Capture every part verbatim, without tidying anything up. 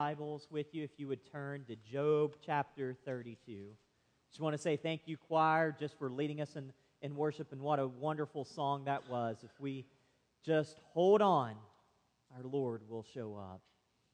Bibles with you, if you would turn to Job chapter thirty-two. Just want to say thank you, choir, just for leading us in, in worship, and what a wonderful song that was. If we just hold on, our Lord will show up.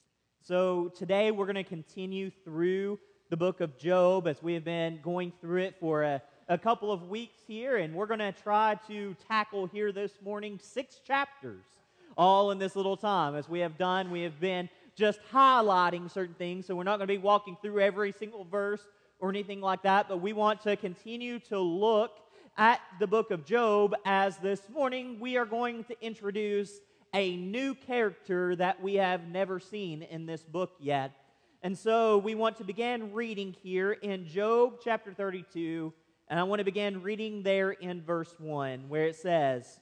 So today we're going to continue through the book of Job as we have been going through it for a, a couple of weeks here, and we're going to try to tackle here this morning six chapters, all in this little time. As we have done, we have been just highlighting certain things, so we're not going to be walking through every single verse or anything like that, but we want to continue to look at the book of Job, as this morning we are going to introduce a new character that we have never seen in this book yet. And so we want to begin reading here in Job chapter thirty-two, and I want to begin reading there in verse one, where it says,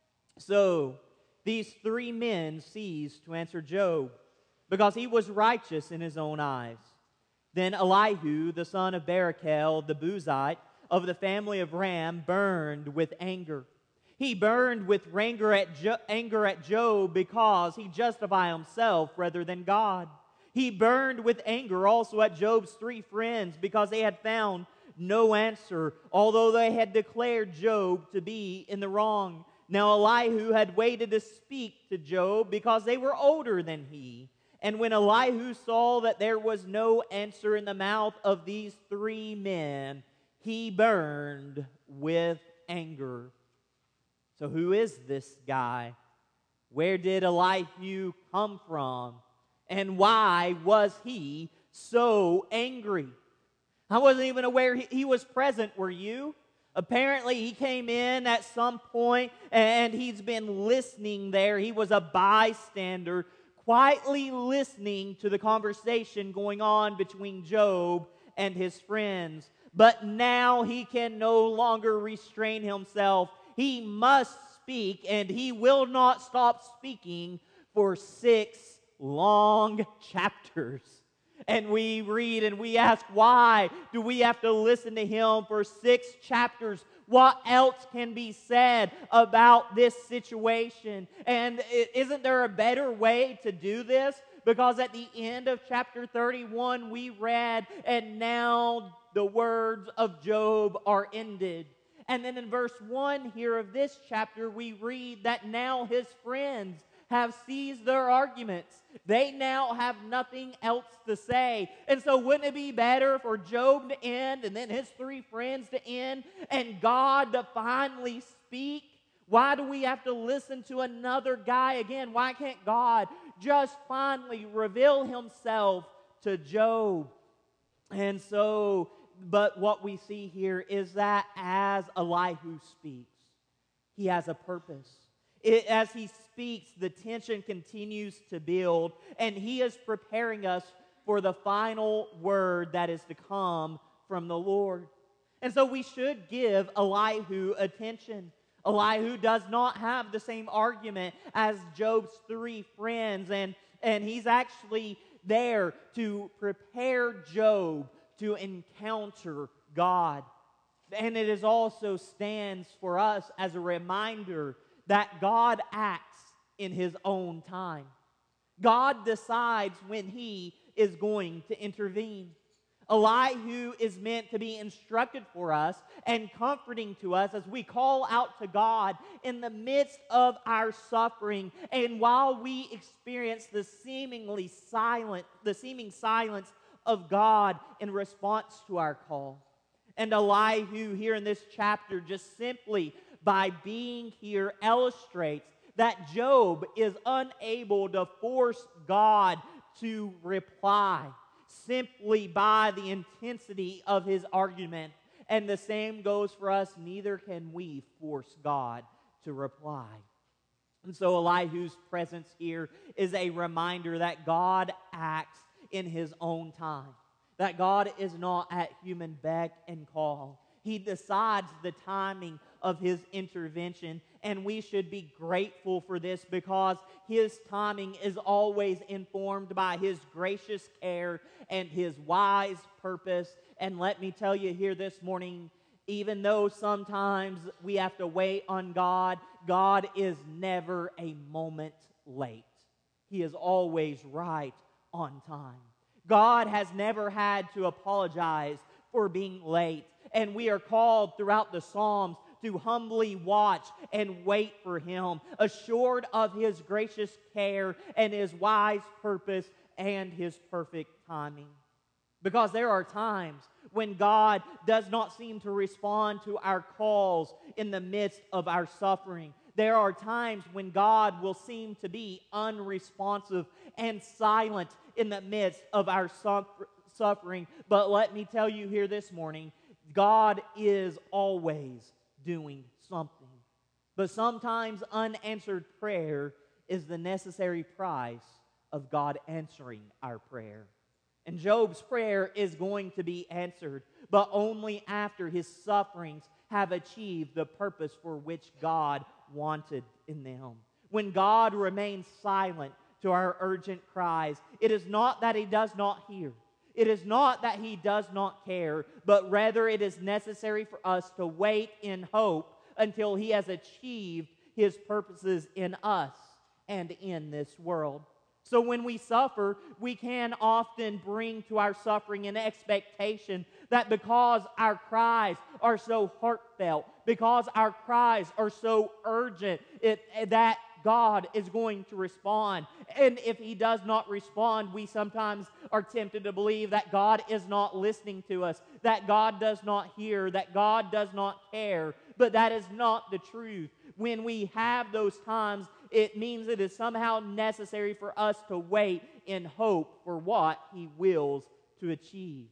"So these three men ceased to answer Job, because he was righteous in his own eyes. Then Elihu, the son of Barachel, the Buzite, of the family of Ram, burned with anger. He burned with anger at, jo- anger at Job because he justified himself rather than God. He burned with anger also at Job's three friends because they had found no answer, although they had declared Job to be in the wrong. Now Elihu had waited to speak to Job because they were older than he. And when Elihu saw that there was no answer in the mouth of these three men, he burned with anger." So who is this guy? Where did Elihu come from? And why was he so angry? I wasn't even aware he, he was present, were you? Apparently he came in at some point and he's been listening there. He was a bystander, quietly listening to the conversation going on between Job and his friends. But now he can no longer restrain himself. He must speak, and he will not stop speaking for six long chapters. And we read and we ask, why do we have to listen to him for six chapters? What else can be said about this situation? And isn't there a better way to do this? Because at the end of chapter thirty-one, we read, "And now the words of Job are ended." And then in verse one here of this chapter, we read that now his friends have ceased their arguments. They now have nothing else to say. And so wouldn't it be better for Job to end and then his three friends to end and God to finally speak? Why do we have to listen to another guy again? Why can't God just finally reveal himself to Job? And so, but what we see here is that as Elihu speaks, he has a purpose. It, as he speaks, the tension continues to build, and he is preparing us for the final word that is to come from the Lord. And so we should give Elihu attention. Elihu does not have the same argument as Job's three friends, and, and he's actually there to prepare Job to encounter God. And it is also stands for us as a reminder that God acts in his own time. God decides when he is going to intervene. Elihu is meant to be instructed for us and comforting to us as we call out to God in the midst of our suffering, and while we experience the seemingly silent, the seeming silence of God in response to our call. And Elihu here in this chapter, just simply by being here, illustrates that Job is unable to force God to reply simply by the intensity of his argument. And the same goes for us. Neither can we force God to reply. And so Elihu's presence here is a reminder that God acts in his own time, that God is not at human beck and call. He decides the timing of his intervention, and we should be grateful for this because his timing is always informed by his gracious care and his wise purpose. And let me tell you here this morning, even though sometimes we have to wait on God, God is never a moment late. He is always right on time. God has never had to apologize for being late. And we are called throughout the Psalms to humbly watch and wait for Him, assured of His gracious care and His wise purpose and His perfect timing. Because there are times when God does not seem to respond to our calls in the midst of our suffering. There are times when God will seem to be unresponsive and silent in the midst of our suffering. But let me tell you here this morning, God is always doing something. But sometimes unanswered prayer is the necessary price of God answering our prayer. And Job's prayer is going to be answered, but only after his sufferings have achieved the purpose for which God wanted in them. When God remains silent to our urgent cries, it is not that He does not hear. It is not that He does not care, but rather it is necessary for us to wait in hope until He has achieved His purposes in us and in this world. So when we suffer, we can often bring to our suffering an expectation that because our cries are so heartfelt, because our cries are so urgent, it, that God is going to respond. And if He does not respond, we sometimes are tempted to believe that God is not listening to us, that God does not hear, that God does not care. But that is not the truth. When we have those times, it means it is somehow necessary for us to wait in hope for what He wills to achieve.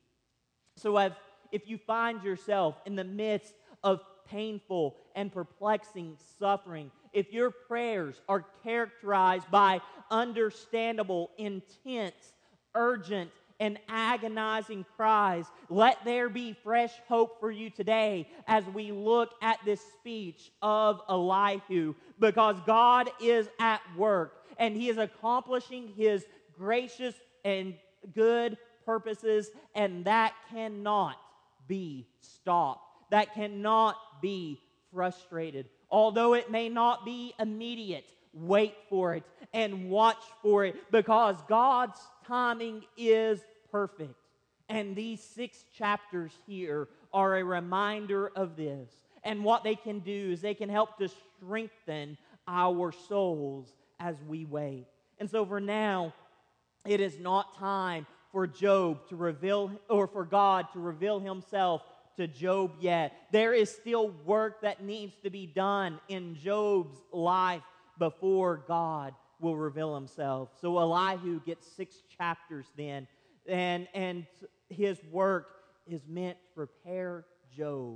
So if, if you find yourself in the midst of painful and perplexing suffering, if your prayers are characterized by understandable, intense, urgent, and agonizing cries, let there be fresh hope for you today as we look at this speech of Elihu, because God is at work and He is accomplishing His gracious and good purposes, and that cannot be stopped. That cannot be frustrated. Although it may not be immediate, wait for it and watch for it, because God's timing is perfect. And these six chapters here are a reminder of this. And what they can do is they can help to strengthen our souls as we wait. And so for now, it is not time for Job to reveal, or for God to reveal Himself to Job yet. There is still work that needs to be done in Job's life before God will reveal Himself. So Elihu gets six chapters then, and, and his work is meant to prepare Job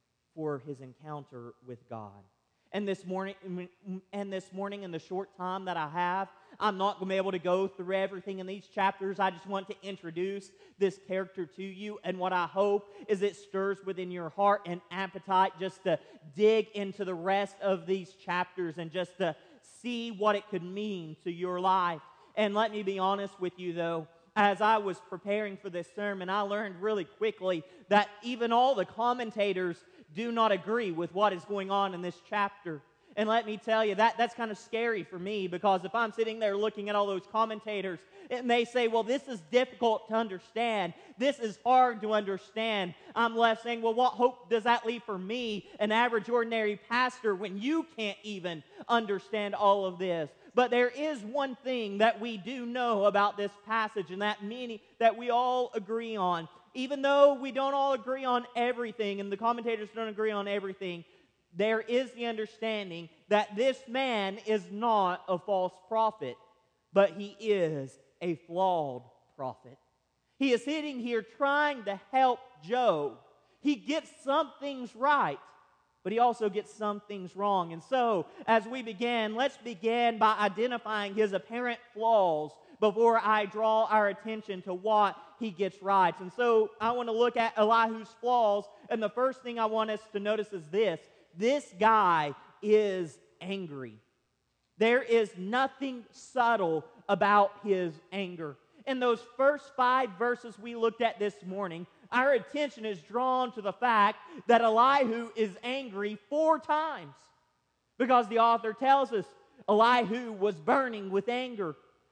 for his encounter with God. And this morning, and this morning, in the short time that I have, I'm not going to be able to go through everything in these chapters. I just want to introduce this character to you, and what I hope is it stirs within your heart an appetite just to dig into the rest of these chapters and just to see what it could mean to your life. And let me be honest with you, though. As I was preparing for this sermon, I learned really quickly that even all the commentators do not agree with what is going on in this chapter. And let me tell you, that, that's kind of scary for me, because if I'm sitting there looking at all those commentators and they say, well, this is difficult to understand, this is hard to understand, I'm left saying, well, what hope does that leave for me, an average ordinary pastor, when you can't even understand all of this? But there is one thing that we do know about this passage, and that meaning that we all agree on. Even though we don't all agree on everything, and the commentators don't agree on everything, there is the understanding that this man is not a false prophet, but he is a flawed prophet. He is sitting here trying to help Job. He gets some things right, but he also gets some things wrong. And so, as we begin, let's begin by identifying his apparent flaws before I draw our attention to what he gets right. And so, I want to look at Elihu's flaws, and the first thing I want us to notice is this. This guy is angry. There is nothing subtle about his anger. In those first five verses we looked at this morning, our attention is drawn to the fact that Elihu is angry four times. Because the author tells us Elihu was burning with anger.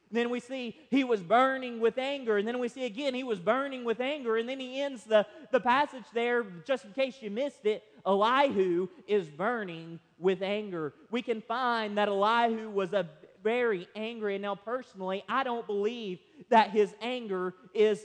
Then we see he was burning with anger. And then we see again he was burning with anger. And then he ends the, the passage there, just in case you missed it, Elihu is burning with anger. We can find that Elihu was a very angry. And now personally, I don't believe that his anger is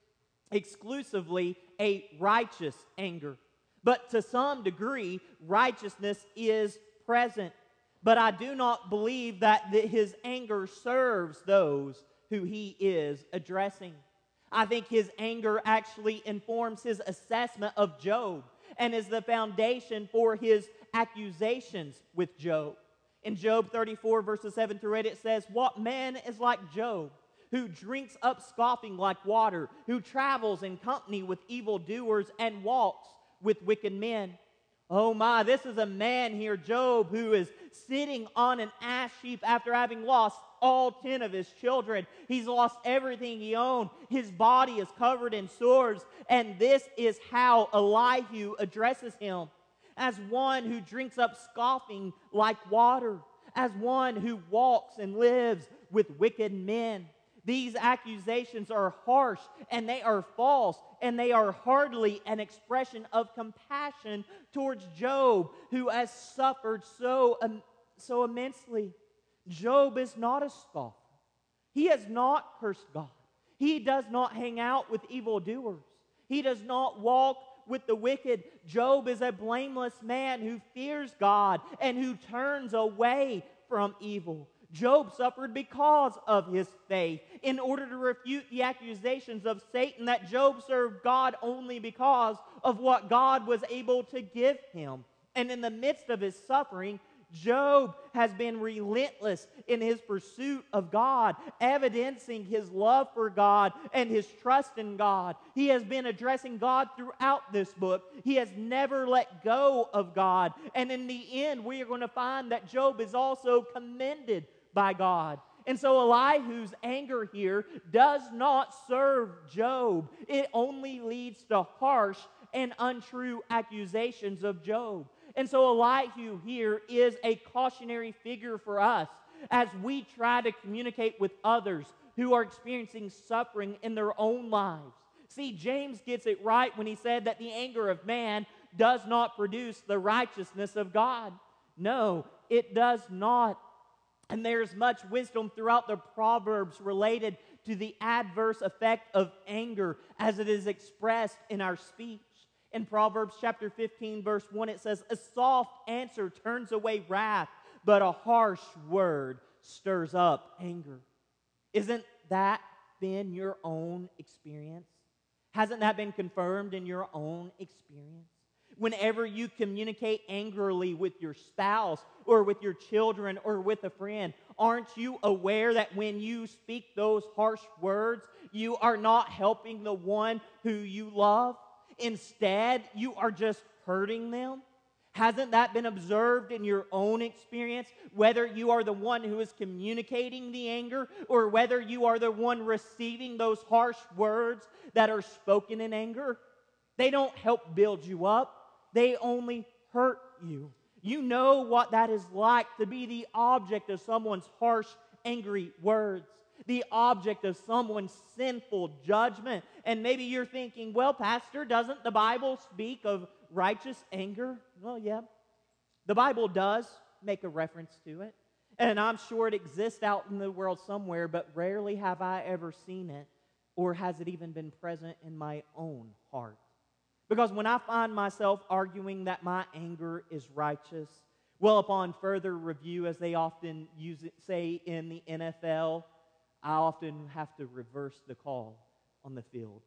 exclusively a righteous anger. But to some degree, righteousness is present. But I do not believe that his anger serves those who he is addressing. I think his anger actually informs his assessment of Job and is the foundation for his accusations with Job. In Job thirty-four, verses seven through eight, it says, "What man is like Job, who drinks up scoffing like water, who travels in company with evildoers and walks with wicked men?" Oh my, this is a man here, Job, who is sitting on an ash heap after having lost all ten of his children. He's lost everything he owned. His body is covered in sores. And this is how Elihu addresses him: as one who drinks up scoffing like water, as one who walks and lives with wicked men. These accusations are harsh and they are false, and they are hardly an expression of compassion towards Job, who has suffered so, um, so immensely. Job is not a scoffer. He has not cursed God. He does not hang out with evildoers. He does not walk with the wicked. Job is a blameless man who fears God and who turns away from evil. Job suffered because of his faith. In order to refute the accusations of Satan that Job served God only because of what God was able to give him. And in the midst of his suffering, Job has been relentless in his pursuit of God, evidencing his love for God and his trust in God. He has been addressing God throughout this book. He has never let go of God. And in the end, we are going to find that Job is also commended by God. And so Elihu's anger here does not serve Job. It only leads to harsh and untrue accusations of Job. And so Elihu here is a cautionary figure for us as we try to communicate with others who are experiencing suffering in their own lives. See, James gets it right when he said that the anger of man does not produce the righteousness of God. No, it does not. And there's much wisdom throughout the Proverbs related to the adverse effect of anger as it is expressed in our speech. In Proverbs chapter fifteen, verse one, it says, "A soft answer turns away wrath, but a harsh word stirs up anger." Isn't that been your own experience? Hasn't that been confirmed in your own experience? Whenever you communicate angrily with your spouse or with your children or with a friend, aren't you aware that when you speak those harsh words, you are not helping the one who you love? Instead, you are just hurting them? Hasn't that been observed in your own experience, whether you are the one who is communicating the anger or whether you are the one receiving those harsh words that are spoken in anger? They don't help build you up. They only hurt you. You know what that is like to be the object of someone's harsh, angry words, the object of someone's sinful judgment. And maybe you're thinking, well, Pastor, doesn't the Bible speak of righteous anger? Well, yeah, the Bible does make a reference to it. And I'm sure it exists out in the world somewhere, but rarely have I ever seen it, or has it even been present in my own heart. Because when I find myself arguing that my anger is righteous, well, upon further review, as they often use it, say in the N F L, I often have to reverse the call on the field.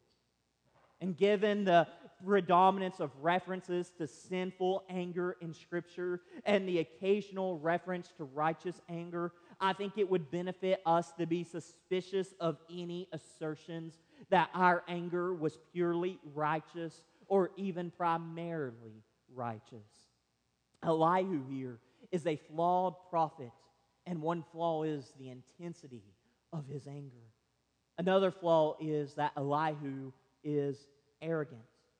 And given the predominance of references to sinful anger in Scripture and the occasional reference to righteous anger, I think it would benefit us to be suspicious of any assertions that our anger was purely righteous or even primarily righteous. Elihu here is a flawed prophet, and one flaw is the intensity of his anger. Another flaw is that Elihu is arrogant.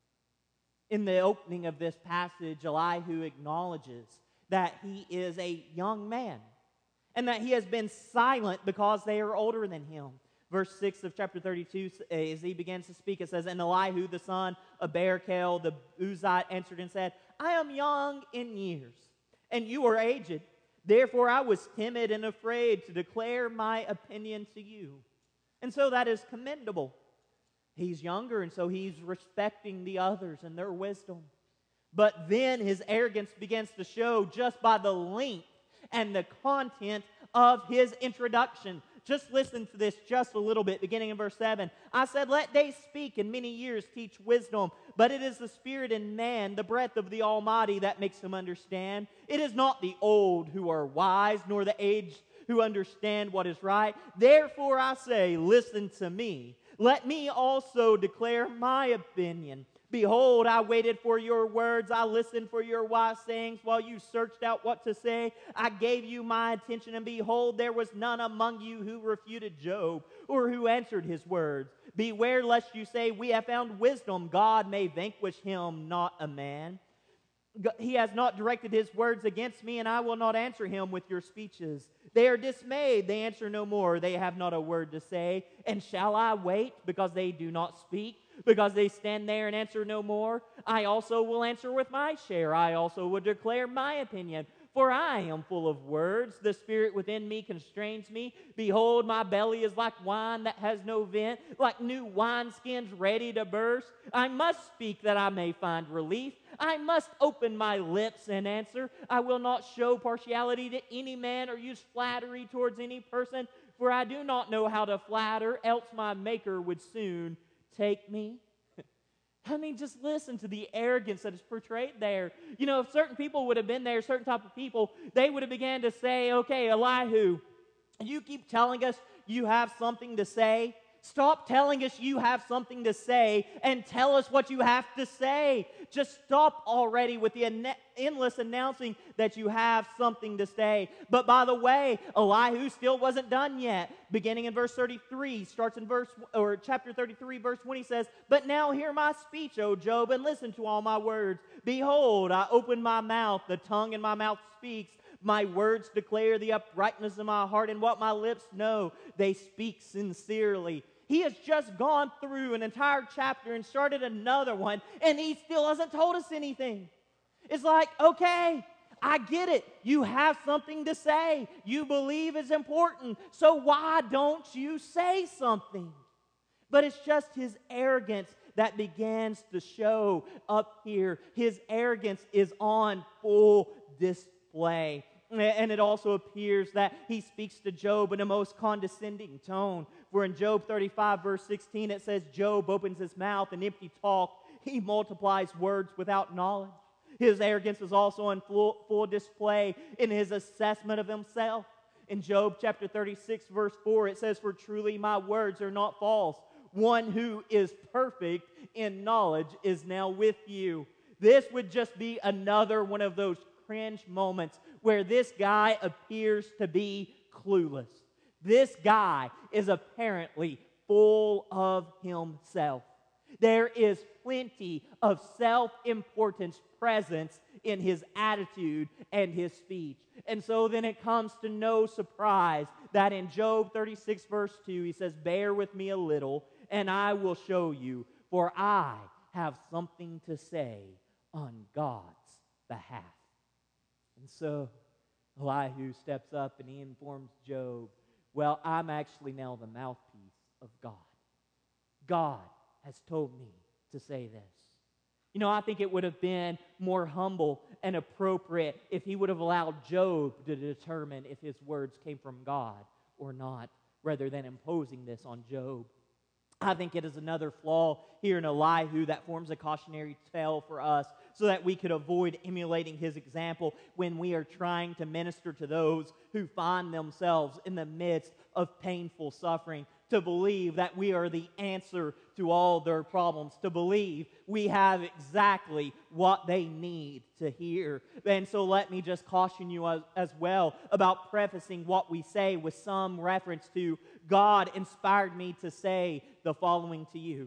In the opening of this passage, Elihu acknowledges that he is a young man. and that he has been silent because they are older than him. Verse six of chapter thirty-two, as he begins to speak, it says, And Elihu, the son of Barachel, the Uzite, answered and said, I am young in years, and you are aged. Therefore I was timid and afraid to declare my opinion to you. And so that is commendable. He's younger, and so he's respecting the others and their wisdom. But then his arrogance begins to show just by the length and the content of his introduction. Just listen to this just a little bit, beginning in verse seven. I said, let days speak and many years teach wisdom, but it is the Spirit in man, the breath of the Almighty, that makes him understand. It is not the old who are wise, nor the aged who understand what is right. Therefore I say, listen to me. Let me also declare my opinion. Behold, I waited for your words. I listened for your wise sayings while you searched out what to say. I gave you my attention, and behold, there was none among you who refuted Job or who answered his words. Beware lest you say, we have found wisdom. God may vanquish him, not a man. He has not directed his words against me, and I will not answer him with your speeches. They are dismayed. They answer no more. They have not a word to say. And shall I wait because they do not speak? Because they stand there and answer no more? I also will answer with my share. I also will declare my opinion. For I am full of words. The spirit within me constrains me. Behold, my belly is like wine that has no vent, like new wineskins ready to burst. I must speak that I may find relief. I must open my lips and answer. I will not show partiality to any man or use flattery towards any person, for I do not know how to flatter, else my Maker would soon take me. I mean, just listen to the arrogance that is portrayed there. You know, if certain people would have been there, certain type of people, they would have began to say, okay, Elihu, you keep telling us you have something to say. Stop telling us you have something to say and tell us what you have to say. Just stop already with the endless announcing that you have something to say. But by the way, Elihu still wasn't done yet. Beginning in verse thirty-three, starts in verse or chapter thirty-three, verse one, he says, But now hear my speech, O Job, and listen to all my words. Behold, I open my mouth, the tongue in my mouth speaks. My words declare the uprightness of my heart, and what my lips know, they speak sincerely. He has just gone through an entire chapter and started another one, and he still hasn't told us anything. It's like, okay, I get it. You have something to say. You believe it's important. So why don't you say something? But it's just his arrogance that begins to show up here. His arrogance is on full display. And it also appears that he speaks to Job in a most condescending tone. For in Job thirty-five, verse sixteen, it says, Job opens his mouth in empty talk. He multiplies words without knowledge. His arrogance is also on full, full display in his assessment of himself. In Job chapter thirty-six, verse four, it says, For truly my words are not false. One who is perfect in knowledge is now with you. This would just be another one of those cringe moments where this guy appears to be clueless. This guy is apparently full of himself. There is plenty of self-importance presence in his attitude and his speech. And so then it comes to no surprise that in Job thirty-six, verse two, he says, Bear with me a little, and I will show you, for I have something to say on God's behalf. And so Elihu steps up and he informs Job, well, I'm actually now the mouthpiece of God. God has told me to say this. You know, I think it would have been more humble and appropriate if he would have allowed Job to determine if his words came from God or not, rather than imposing this on Job. I think it is another flaw here in Elihu that forms a cautionary tale for us so that we could avoid emulating his example when we are trying to minister to those who find themselves in the midst of painful suffering, to believe that we are the answer to all their problems, to believe we have exactly what they need to hear. And so let me just caution you as, as well about prefacing what we say with some reference to God inspired me to say the following to you.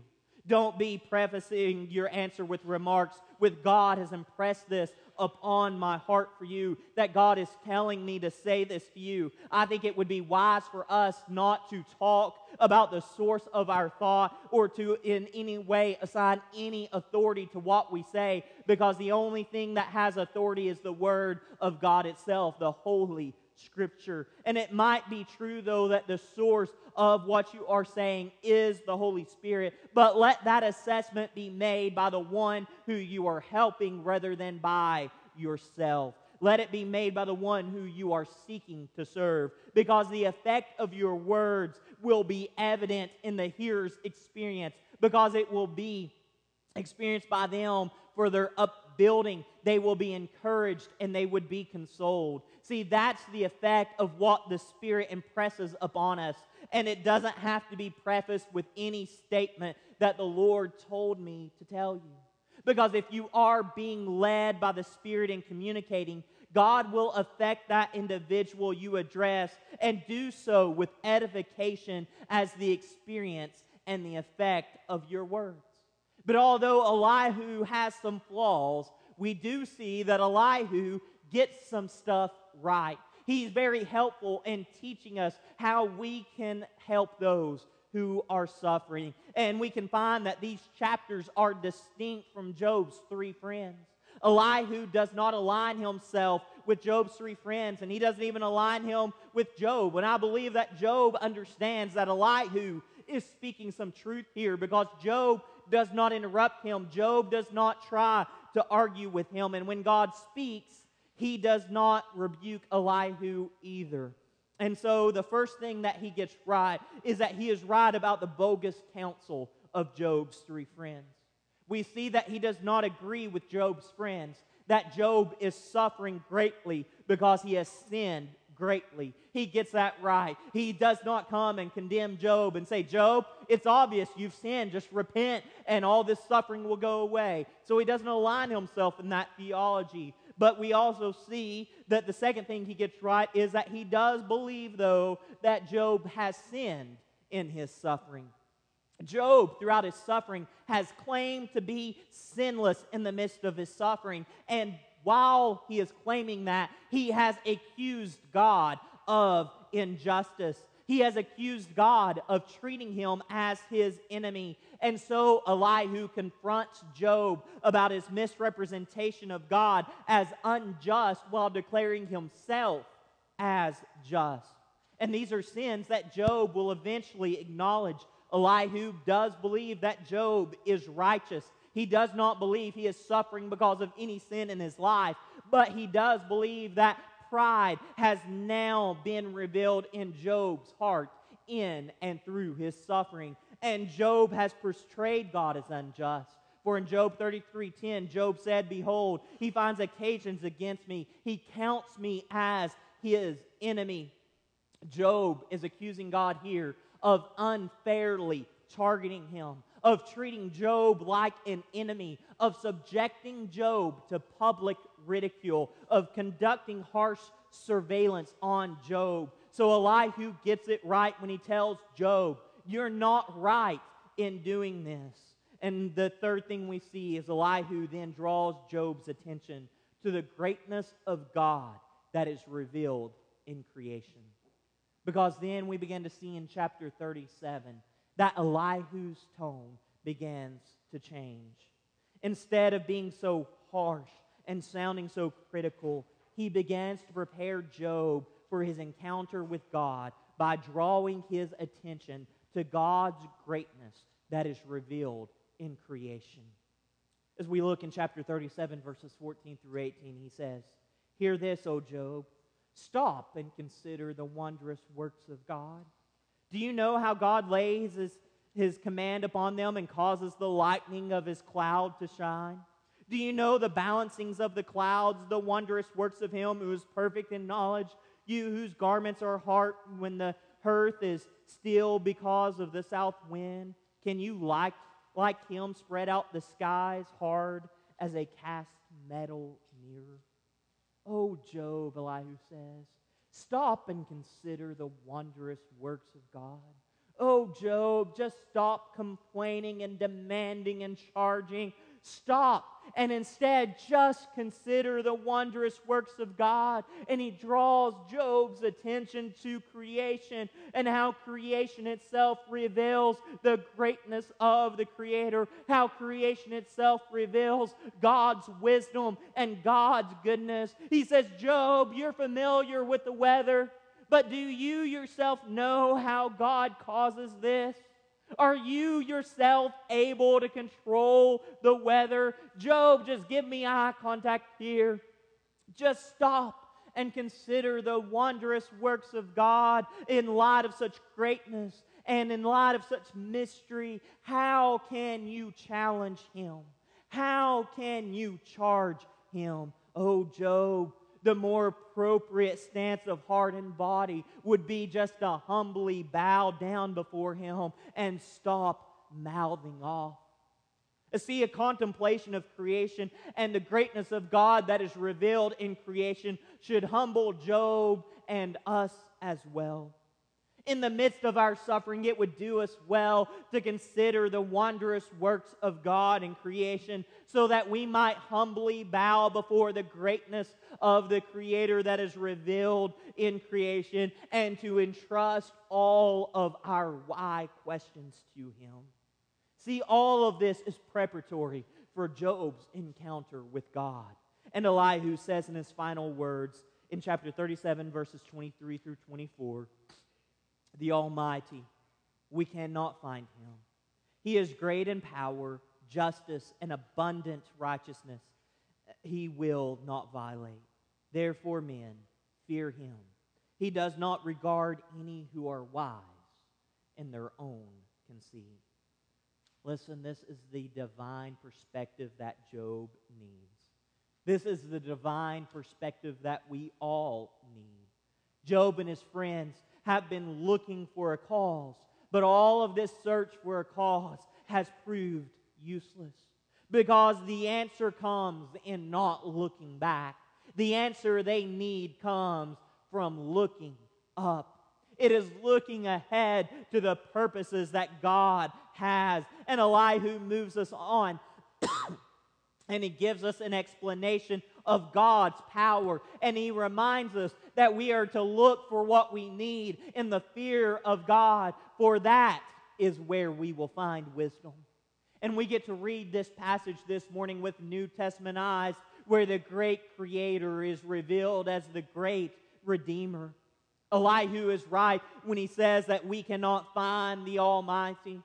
Don't be prefacing your answer with remarks with God has impressed this upon my heart for you, that God is telling me to say this to you. I think it would be wise for us not to talk about the source of our thought or to in any way assign any authority to what we say, because the only thing that has authority is the Word of God itself, the Holy Scripture. And it might be true, though, that the source of what you are saying is the Holy Spirit, but let that assessment be made by the one who you are helping rather than by yourself. Let it be made by the one who you are seeking to serve, because the effect of your words will be evident in the hearer's experience, because it will be experienced by them for their upbuilding. They will be encouraged and they would be consoled. See, that's the effect of what the Spirit impresses upon us. And it doesn't have to be prefaced with any statement that the Lord told me to tell you. Because if you are being led by the Spirit in communicating, God will affect that individual you address and do so with edification as the experience and the effect of your words. But although Elihu has some flaws, we do see that Elihu gets some stuff right. He's very helpful in teaching us how we can help those who are suffering. And we can find that these chapters are distinct from Job's three friends. Elihu does not align himself with Job's three friends, and he doesn't even align him with Job. And I believe that Job understands that Elihu is speaking some truth here, because Job does not interrupt him. Job does not try to argue with him. And when God speaks, he does not rebuke Elihu either. And so the first thing that he gets right is that he is right about the bogus counsel of Job's three friends. We see that he does not agree with Job's friends, that Job is suffering greatly because he has sinned greatly. He gets that right. He does not come and condemn Job and say, Job, it's obvious you've sinned. Just repent and all this suffering will go away. So he doesn't align himself in that theology. But we also see that the second thing he gets right is that he does believe, though, that Job has sinned in his suffering. Job, throughout his suffering, has claimed to be sinless in the midst of his suffering. And while he is claiming that, he has accused God of injustice. He has accused God of treating him as his enemy. And so Elihu confronts Job about his misrepresentation of God as unjust while declaring himself as just. And these are sins that Job will eventually acknowledge. Elihu does believe that Job is righteous. He does not believe he is suffering because of any sin in his life, but he does believe that pride has now been revealed in Job's heart in and through his suffering. And Job has portrayed God as unjust. For in Job thirty-three ten, Job said, Behold, he finds occasions against me. He counts me as his enemy. Job is accusing God here of unfairly targeting him, of treating Job like an enemy, of subjecting Job to public ridicule, of conducting harsh surveillance on Job. So Elihu gets it right when he tells Job, you're not right in doing this. And the third thing we see is Elihu then draws Job's attention to the greatness of God that is revealed in creation. Because then we begin to see in chapter thirty-seven that Elihu's tone begins to change. Instead of being so harsh and sounding so critical, he begins to prepare Job for his encounter with God by drawing his attention to God's greatness that is revealed in creation. As we look in chapter thirty-seven, verses fourteen through eighteen, he says, Hear this, O Job. Stop and consider the wondrous works of God. Do you know how God lays his, his command upon them and causes the lightning of his cloud to shine? Do you know the balancings of the clouds, the wondrous works of him who is perfect in knowledge? You whose garments are hard when the earth is still because of the south wind. Can you like, like him spread out the skies hard as a cast metal mirror? Oh, Job, Elihu says, stop and consider the wondrous works of God. Oh, Job, just stop complaining and demanding and charging. Stop and instead just consider the wondrous works of God. And he draws Job's attention to creation and how creation itself reveals the greatness of the Creator, how creation itself reveals God's wisdom and God's goodness. He says, Job, you're familiar with the weather, but do you yourself know how God causes this? Are you yourself able to control the weather? Job, just give me eye contact here. Just stop and consider the wondrous works of God in light of such greatness and in light of such mystery. How can you challenge Him? How can you charge Him? Oh, Job, the more appropriate stance of heart and body would be just to humbly bow down before Him and stop mouthing off. See, a contemplation of creation and the greatness of God that is revealed in creation should humble Job and us as well. In the midst of our suffering, it would do us well to consider the wondrous works of God in creation so that we might humbly bow before the greatness of the Creator that is revealed in creation and to entrust all of our why questions to Him. See, all of this is preparatory for Job's encounter with God. And Elihu says in his final words in chapter thirty-seven, verses twenty-three through twenty-four, the Almighty, we cannot find Him. He is great in power, justice, and abundant righteousness. He will not violate. Therefore, men, fear Him. He does not regard any who are wise in their own conceit. Listen, this is the divine perspective that Job needs. This is the divine perspective that we all need. Job and his friends have been looking for a cause, but all of this search for a cause has proved useless because the answer comes in not looking back. The answer they need comes from looking up. It is looking ahead to the purposes that God has. And Elihu moves us on and he gives us an explanation of God's power. And he reminds us that we are to look for what we need in the fear of God, for that is where we will find wisdom. And we get to read this passage this morning with New Testament eyes, where the great Creator is revealed as the great Redeemer. Elihu is right when he says that we cannot find the Almighty.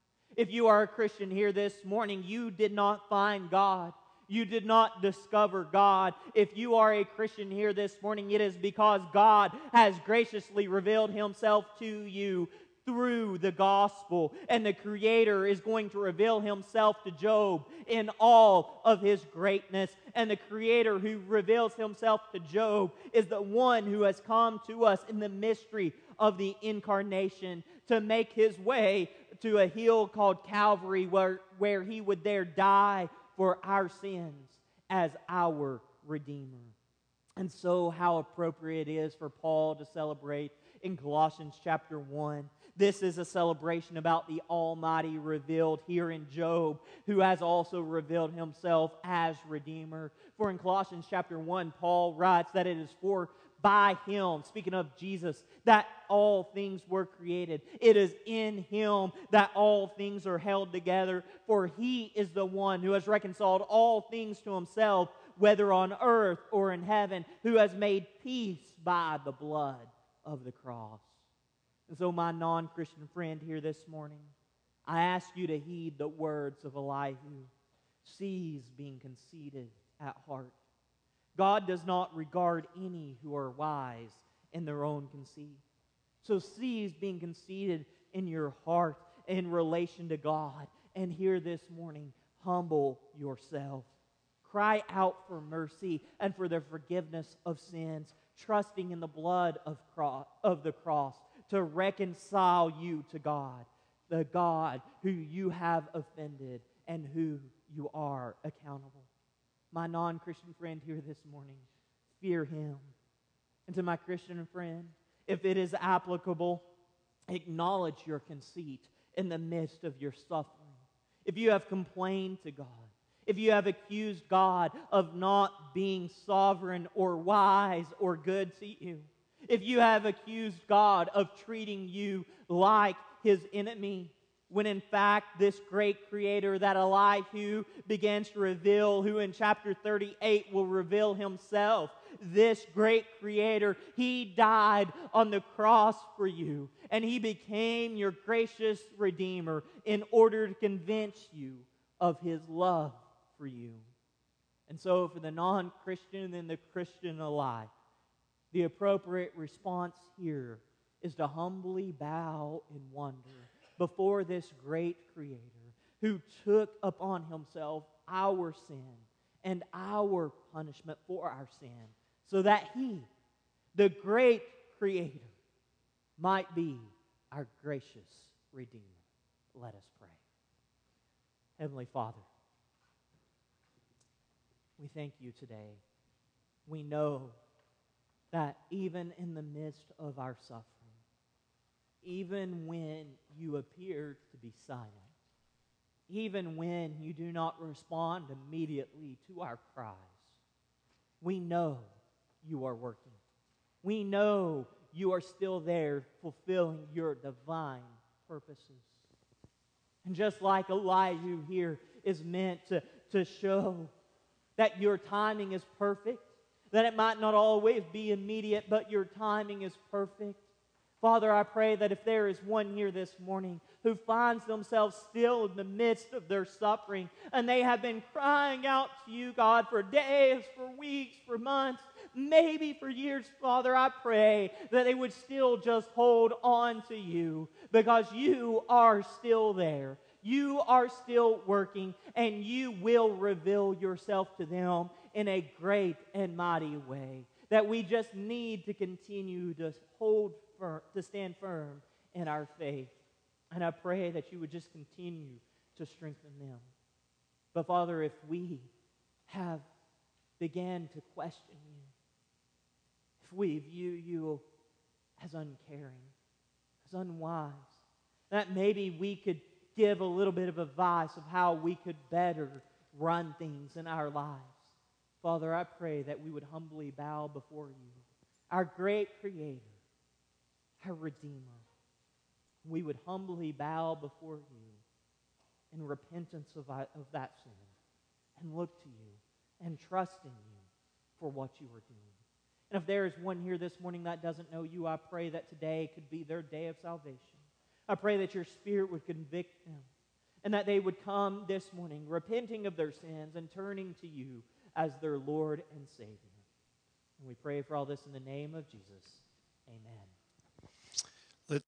If you are a Christian here this morning, you did not find God. You did not discover God. If you are a Christian here this morning, it is because God has graciously revealed Himself to you through the gospel. And the Creator is going to reveal Himself to Job in all of His greatness. And the Creator who reveals Himself to Job is the one who has come to us in the mystery of the incarnation to make His way to a hill called Calvary, where, where He would there die for our sins as our Redeemer. And so how appropriate it is for Paul to celebrate in Colossians chapter one. This is a celebration about the Almighty revealed here in Job, who has also revealed Himself as Redeemer. For in Colossians chapter one, Paul writes that it is for by Him, speaking of Jesus, that all things were created. It is in Him that all things are held together, for He is the one who has reconciled all things to Himself, whether on earth or in heaven, who has made peace by the blood of the cross. And so, my non-Christian friend here this morning, I ask you to heed the words of Elihu. Cease being conceited at heart. God does not regard any who are wise in their own conceit. So cease being conceited in your heart in relation to God. And here this morning, humble yourself. Cry out for mercy and for the forgiveness of sins, trusting in the blood of, cross, of the cross to reconcile you to God, the God who you have offended and who you are accountable. My non-Christian friend here this morning, fear Him. And to my Christian friend, if it is applicable, acknowledge your conceit in the midst of your suffering, if you have complained to God, if you have accused God of not being sovereign or wise or good to you, if you have accused God of treating you like His enemy, when in fact this great Creator that Elihu begins to reveal, who in chapter thirty-eight will reveal Himself, this great Creator, He died on the cross for you, and He became your gracious Redeemer in order to convince you of His love for you. And so for the non-Christian and the Christian alike, the appropriate response here is to humbly bow in wonder before this great Creator who took upon Himself our sin and our punishment for our sin, so that He, the great Creator, might be our gracious Redeemer. Let us pray. Heavenly Father, we thank You today. We know that even in the midst of our suffering, even when You appear to be silent, even when You do not respond immediately to our cries, we know You are working. We know You are still there fulfilling Your divine purposes. And just like Elihu here is meant to, to show that Your timing is perfect, that it might not always be immediate, but Your timing is perfect. Father, I pray that if there is one here this morning who finds themselves still in the midst of their suffering, and they have been crying out to You, God, for days, for weeks, for months, maybe for years, Father, I pray that they would still just hold on to You, because You are still there. You are still working, and You will reveal Yourself to them in a great and mighty way, that we just need to continue to hold firm, to stand firm in our faith. And I pray that You would just continue to strengthen them. But Father, if we have began to question You, if we view You as uncaring, as unwise, that maybe we could give a little bit of advice of how we could better run things in our lives, Father, I pray that we would humbly bow before You, our great Creator, our Redeemer. We would humbly bow before You in repentance of, of that sin, and look to You and trust in You for what You are doing. And if there is one here this morning that doesn't know You, I pray that today could be their day of salvation. I pray that Your Spirit would convict them, and that they would come this morning repenting of their sins and turning to You as their Lord and Savior. And we pray for all this in the name of Jesus. Amen.